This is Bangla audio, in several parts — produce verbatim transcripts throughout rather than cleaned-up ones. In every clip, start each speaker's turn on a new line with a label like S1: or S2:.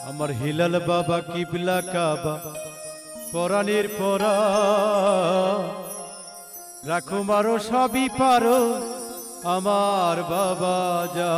S1: আমার হিলাল বাবা কিবলা কাবা পরাণের পরা রাখো মারো সবই পারো আমার বাবা যা।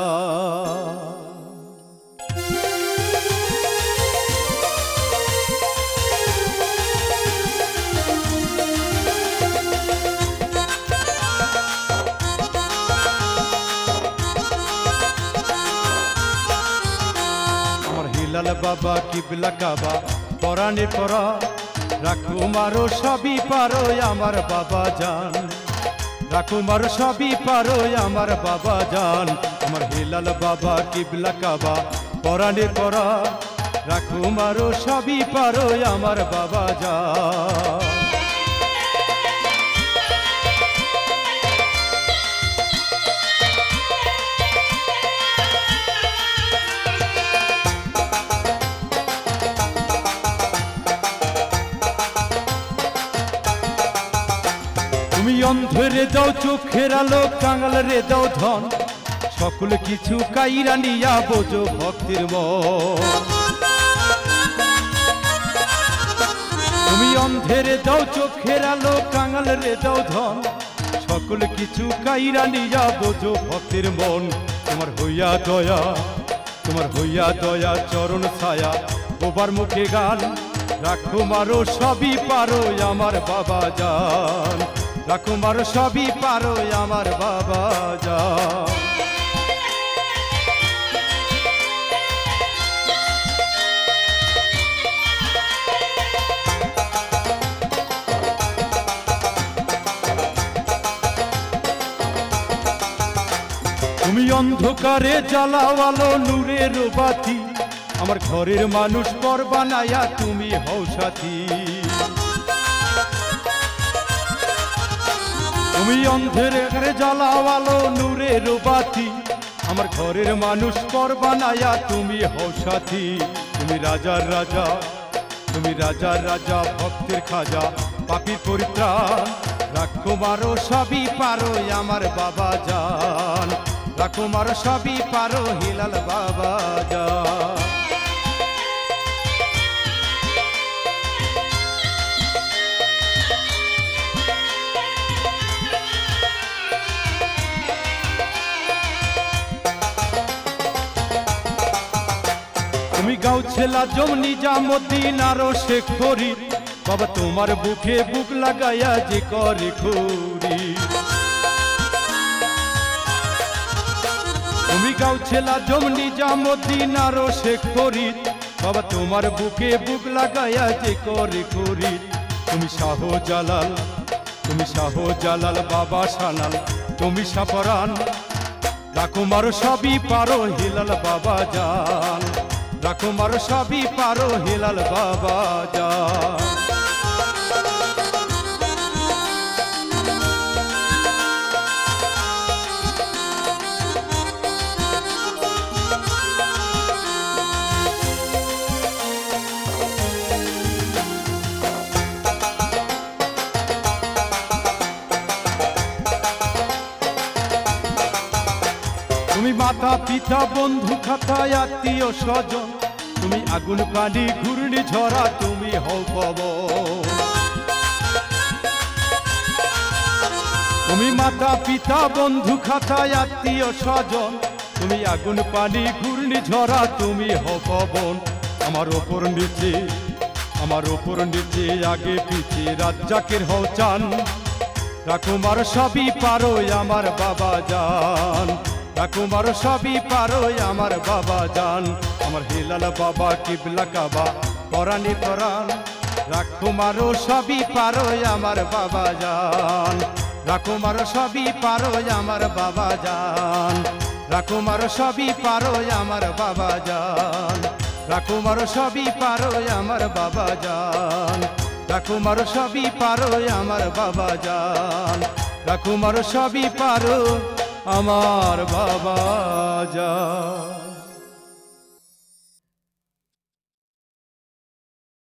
S1: হিলাল বাবা কিবলা কাবা পরাণের পরা রাখো মারো সবই পারো আমার বাবা জান, রাখো মারো সবই পারো আমার বাবা জান। আমার হিলাল বাবা কিবলা কাবা পরাণের পরা রাখো মারো সবই পারো আমার বাবা জান। তুমি অন্ধরে দাও চোখের আলো, কাঙাল রে দাও ধন, সকল কিছু কাইরা নিয়া বোঝো ভক্তির মন। তুমি অন্ধরে দাও চোখের আলো, কাঙাল রে দাও ধন, সকল কিছু কাইরা নিয়া বোঝো ভক্তির মন। তোমার হইয়া দয়া, তোমার হইয়া দয়া চরণ ছায়া বোবার মুখে গান, রাখো মারো সবই পারো আমার বাবা জান, রাখো মারো সবই পারো আমার বাবা জান। তুমি অন্ধকারে জ্বালাও আলো নূরের বাতি, আমার ঘরের মানুষ পর বানায়া তুমি হও সাথী। তুমি অন্ধকারে জ্বালাও আলো নূরের বাতি, আমার ঘরের মানুষ পর বানায়া তুমি হও সাথী। তুমি রাজার রাজা, তুমি রাজার রাজা ভক্তের খাজা পাপীর পরিত্রাণ, রাখো মারো সবই পারো আমার বাবা জান, রাখো মারো সবই পারো হিলাল বাবা জান। তুমি গাও ছেলা জমনি জামুদ্দিন আরো শেখ ফরিদ, বাবা তোমার বুকে বুক লাগাইয়া যে করে খুরি। তুমি গাও ছেলা জমনি জামুদ্দিন আরো শেখ ফরিদ, বাবা তোমার বুকে বুক লাগাইয়া যে করে খুরি। তুমি শাহ জালাল, তুমি শাহ জালাল বাবা সানাল তুমি সাফরান, রাখো মারো সবই পারো হিলাল বাবা জান, রাখো মারো সবই পারো হিলাল বাবা জান। তুমি মাতা পিতা বন্ধু খাতায় আত্মীয় স্বজন, তুমি আগুন পানি ঘূর্ণি ঝরা তুমি হও পবন। তুমি মাতা পিতা বন্ধু খাতায় আত্মীয় স্বজন, তুমি আগুন পানি ঘূর্ণি ঝরা তুমি হও পবন। আমার ওপর নিচে, আমার ওপর নিচে আগে পিছে রাজ্জাকের হও চান, রাখো মারো সবই পারো আমার বাবা জান, রাখো মারো সবই পারো আমার বাবা জান। আমার হিলাল বাবা কিবলা কাবা পরাণে পরাণ, রাখো মারো সবই পারো আমার বাবা জান, রাখো মারো সবই পারো আমার বাবা জান, রাখো মারো সবই পারো আমার বাবা জান, রাখো মারো সবই পারো আমার বাবা জান, রাখো মারো সবই পারো আমার বাবা জান, রাখো মারো সবই পারো আমার বাবা জান।